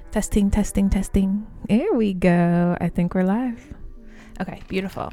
Testing, testing, testing. There we go. I think we're live. Okay, beautiful.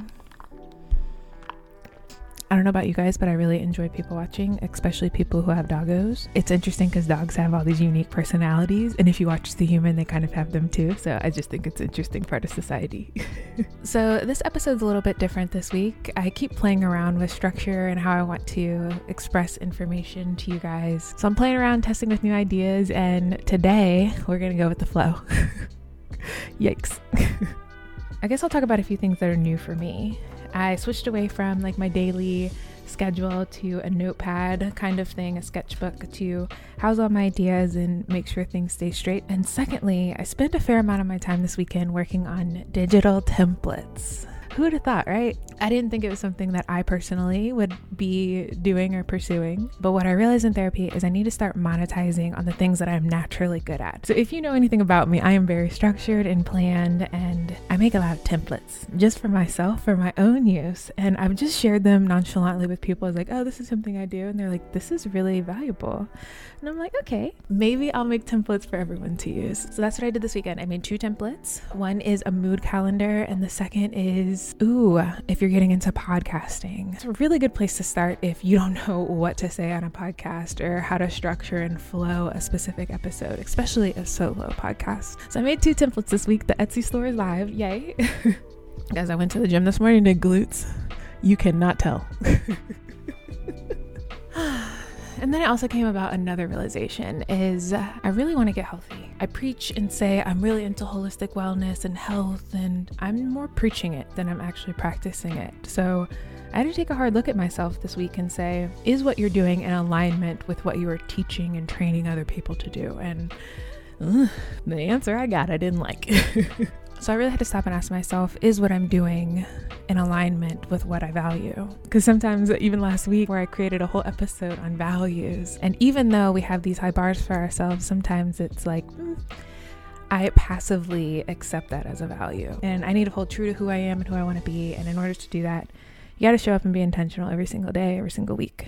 I don't know about you guys, but I really enjoy people watching, especially people who have doggos. It's interesting because dogs have all these unique personalities, and if you watch the human, they kind of have them too. So I just think it's an interesting part of society. So this episode's a little bit different this week. I keep playing around with structure and how I want to express information to you guys. So I'm playing around, testing with new ideas, and today we're gonna go with the flow. Yikes. I guess I'll talk about a few things that are new for me. I switched away from like my daily schedule to a notepad kind of thing, a sketchbook to house all my ideas and make sure things stay straight. And secondly, I spent a fair amount of my time this weekend working on digital templates. Who would have thought, right? I didn't think it was something that I personally would be doing or pursuing. But what I realized in therapy is I need to start monetizing on the things that I'm naturally good at. So if you know anything about me, I am very structured and planned, and I make a lot of templates just for myself, for my own use. And I've just shared them nonchalantly with people. I was like, oh, this is something I do. And they're like, this is really valuable. And I'm like, okay, maybe I'll make templates for everyone to use. So that's what I did this weekend. I made 2 templates. One is a mood calendar, and the second is, if you're getting into podcasting. It's a really good place to start if you don't know what to say on a podcast or how to structure and flow a specific episode, especially a solo podcast. So I made 2 templates this week. The Etsy store is live. Yay. Guys, I went to the gym this morning, did glutes. You cannot tell. And then it also came about another realization is I really want to get healthy. I preach and say I'm really into holistic wellness and health, and I'm more preaching it than I'm actually practicing it. So I had to take a hard look at myself this week and say, is what you're doing in alignment with what you are teaching and training other people to do? And the answer I got, I didn't like. So I really had to stop and ask myself, is what I'm doing in alignment with what I value? Because sometimes, even last week where I created a whole episode on values, and even though we have these high bars for ourselves, sometimes it's like, I passively accept that as a value. And I need to hold true to who I am and who I want to be. And in order to do that, you got to show up and be intentional every single day, every single week.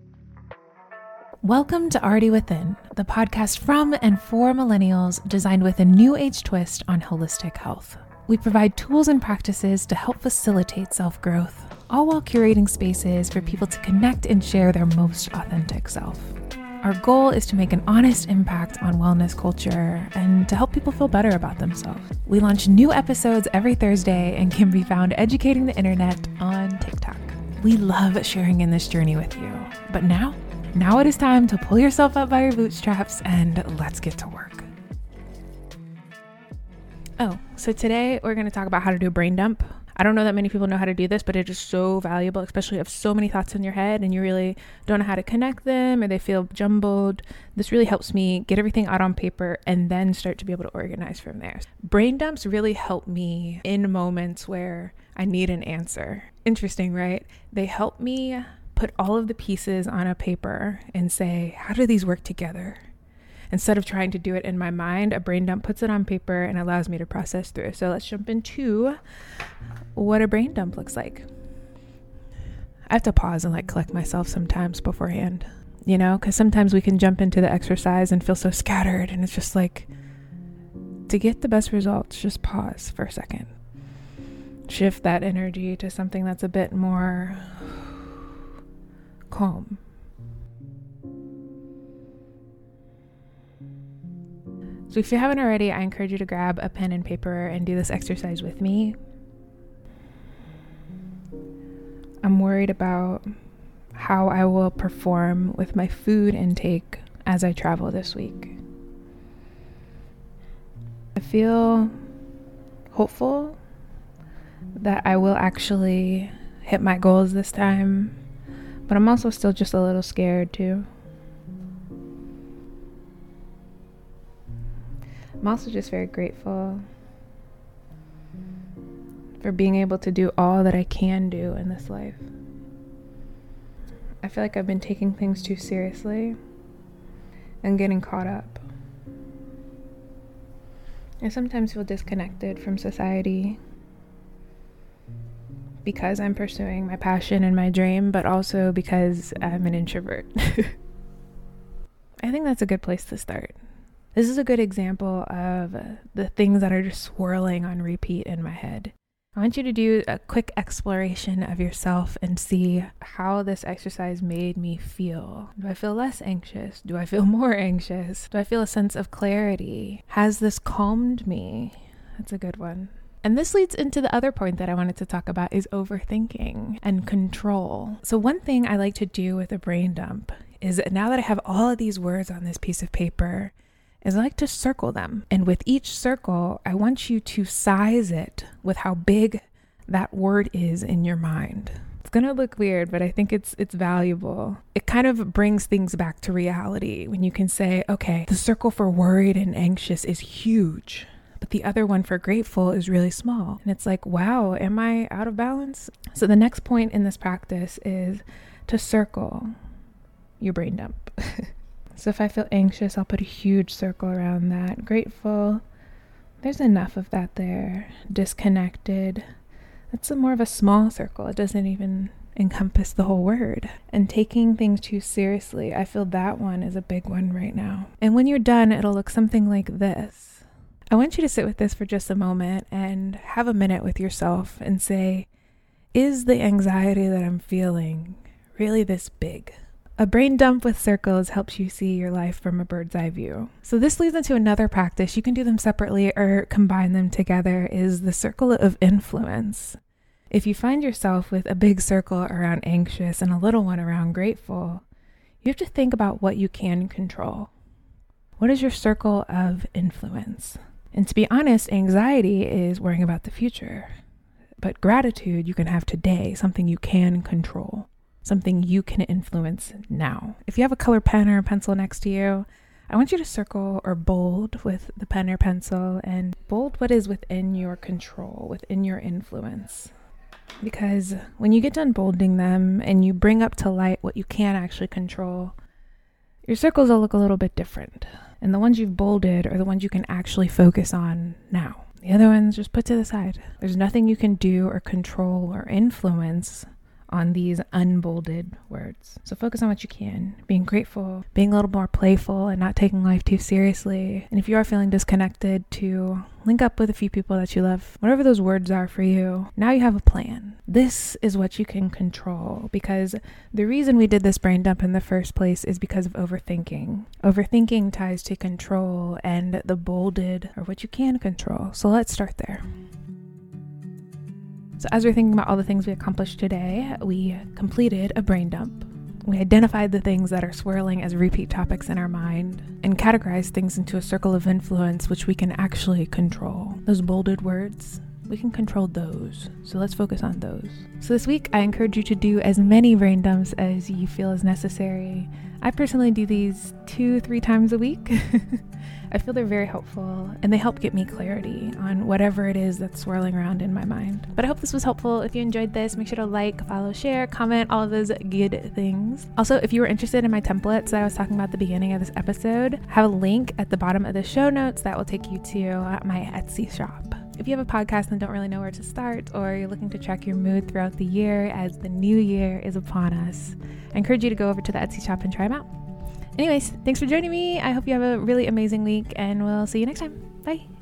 Welcome to Already Within, the podcast from and for millennials designed with a new age twist on holistic health. We provide tools and practices to help facilitate self-growth, all while curating spaces for people to connect and share their most authentic self. Our goal is to make an honest impact on wellness culture and to help people feel better about themselves. We launch new episodes every Thursday and can be found educating the internet on TikTok. We love sharing in this journey with you. But now it is time to pull yourself up by your bootstraps and let's get to work. Oh, so today we're going to talk about how to do a brain dump. I don't know that many people know how to do this, but it is so valuable, especially if you have so many thoughts in your head and you really don't know how to connect them or they feel jumbled. This really helps me get everything out on paper and then start to be able to organize from there. Brain dumps really help me in moments where I need an answer. Interesting, right? They help me put all of the pieces on a paper and say, how do these work together? Instead of trying to do it in my mind, a brain dump puts it on paper and allows me to process through. So let's jump into what a brain dump looks like. I have to pause and collect myself sometimes beforehand, because sometimes we can jump into the exercise and feel so scattered, and it's just like, to get the best results, just pause for a second. Shift that energy to something that's a bit more calm. So if you haven't already, I encourage you to grab a pen and paper and do this exercise with me. I'm worried about how I will perform with my food intake as I travel this week. I feel hopeful that I will actually hit my goals this time, but I'm also still just a little scared too. I'm also just very grateful for being able to do all that I can do in this life. I feel like I've been taking things too seriously and getting caught up. I sometimes feel disconnected from society because I'm pursuing my passion and my dream, but also because I'm an introvert. I think that's a good place to start. This is a good example of the things that are just swirling on repeat in my head. I want you to do a quick exploration of yourself and see how this exercise made me feel. Do I feel less anxious? Do I feel more anxious? Do I feel a sense of clarity? Has this calmed me? That's a good one. And this leads into the other point that I wanted to talk about is overthinking and control. So one thing I like to do with a brain dump is now that I have all of these words on this piece of paper, is I like to circle them. And with each circle, I want you to size it with how big that word is in your mind. It's going to look weird, but I think it's valuable. It kind of brings things back to reality when you can say, okay, the circle for worried and anxious is huge, but the other one for grateful is really small. And it's like, wow, am I out of balance? So the next point in this practice is to circle your brain dump. So if I feel anxious, I'll put a huge circle around that. Grateful, there's enough of that there. Disconnected, that's more of a small circle. It doesn't even encompass the whole word. And taking things too seriously, I feel that one is a big one right now. And when you're done, it'll look something like this. I want you to sit with this for just a moment and have a minute with yourself and say, is the anxiety that I'm feeling really this big? A brain dump with circles helps you see your life from a bird's eye view. So this leads into another practice. You can do them separately or combine them together, is the circle of influence. If you find yourself with a big circle around anxious and a little one around grateful, you have to think about what you can control. What is your circle of influence? And to be honest, anxiety is worrying about the future. But gratitude you can have today, something you can control. Something you can influence now. If you have a colored pen or a pencil next to you, I want you to circle or bold with the pen or pencil and bold what is within your control, within your influence. Because when you get done bolding them and you bring up to light what you can actually control, your circles will look a little bit different. And the ones you've bolded are the ones you can actually focus on now. The other ones just put to the side. There's nothing you can do or control or influence on these unbolded words. So focus on what you can, being grateful, being a little more playful and not taking life too seriously. And if you are feeling disconnected, to link up with a few people that you love, whatever those words are for you. Now you have a plan. This is what you can control, because the reason we did this brain dump in the first place is because of overthinking. Overthinking ties to control, and the bolded are what you can control. So let's start there. So as we're thinking about all the things we accomplished today, we completed a brain dump. We identified the things that are swirling as repeat topics in our mind and categorized things into a circle of influence which we can actually control. Those bolded words, we can control those. So let's focus on those. So this week, I encourage you to do as many brain dumps as you feel is necessary. I personally do these 2-3 times a week. I feel they're very helpful, and they help get me clarity on whatever it is that's swirling around in my mind. But I hope this was helpful. If you enjoyed this, make sure to like, follow, share, comment, all of those good things. Also, if you were interested in my templates that I was talking about at the beginning of this episode, I have a link at the bottom of the show notes that will take you to my Etsy shop. If you have a podcast and don't really know where to start, or you're looking to track your mood throughout the year as the new year is upon us, I encourage you to go over to the Etsy shop and try them out. Anyways, thanks for joining me. I hope you have a really amazing week, and we'll see you next time. Bye.